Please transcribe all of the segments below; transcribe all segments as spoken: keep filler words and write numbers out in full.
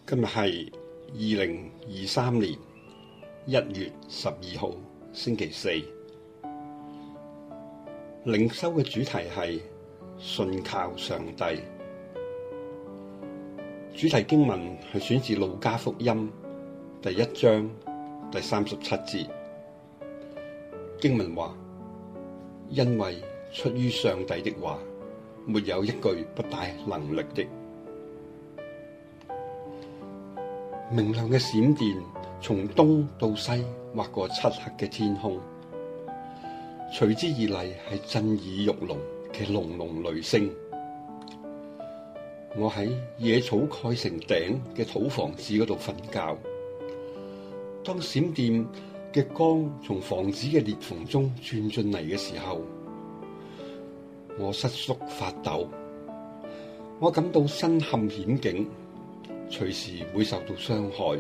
今日係二零二三年一月十二號星期四，靈修嘅主題係信靠上帝。主題經文係選自路加福音第一章第三十七節。經文話：因為出於上帝的話，沒有一句不帶能力的。明亮嘅閃電從東到西劃過漆黑嘅天空，隨之而嚟係震耳欲聾嘅隆隆雷聲。我喺野草蓋成頂嘅土房子嗰度瞓覺，當閃電嘅光從房子嘅裂縫中鑽進嚟嘅時候，我瑟縮發抖，我感到身陷險境，隨時會受到傷害。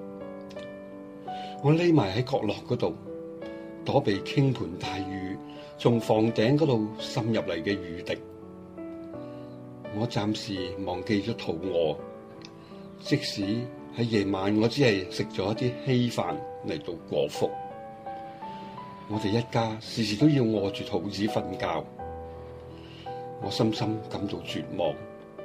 我匿埋喺角落嗰度，躲避傾盆大雨從房頂嗰度滲入嚟嘅雨滴。我暫時忘記咗肚餓，即使喺夜晚我只係食咗一啲稀飯嚟到過腹。我哋一家時時都要餓住肚子瞓覺，我深深感到絕望。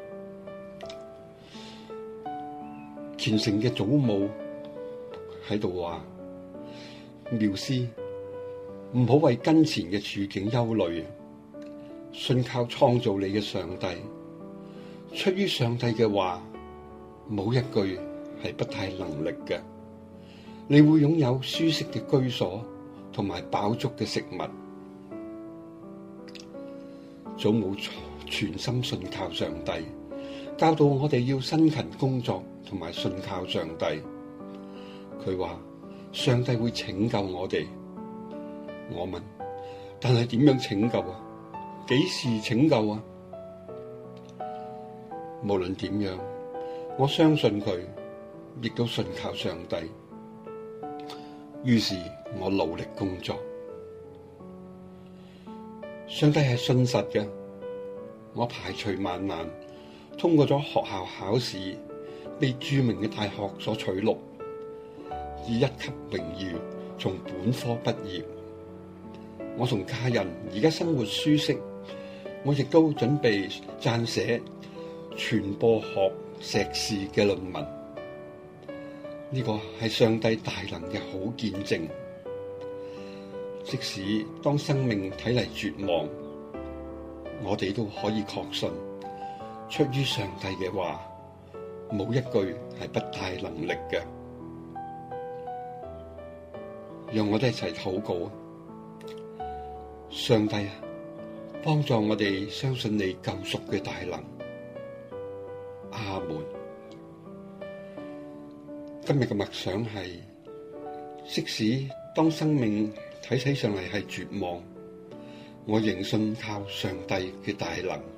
虔誠嘅祖母喺度話：繆斯，唔好為跟前嘅處境憂慮，信靠創造你嘅上帝。出於上帝嘅話，冇一句係不帶能力嘅。你會擁有舒適嘅居所同埋飽足嘅食物。祖母全心信靠上帝，教導我哋要辛勤工作同埋信靠上帝。佢話上帝會拯救我哋。我問，但係點樣拯救啊？幾時拯救啊？無論點樣，我相信佢，亦都信靠上帝。於是我努力工作。上帝係信實嘅，我排除萬難，通過咗學校考試，被著名嘅大學所取錄，以一級榮譽從本科畢業。我同家人而家生活舒適，我亦都準備撰寫傳播學碩士嘅論文。呢個係上帝大能嘅好見證。即使當生命睇嚟絕望，我哋都可以確信，出於上帝嘅話，冇一句係不帶能力嘅。讓我哋一齊禱告啊！上帝啊，幫助我哋相信你救贖嘅大能。阿門。今日嘅默想係：即使當生命睇起上嚟係絕望，我仍信靠上帝嘅大能。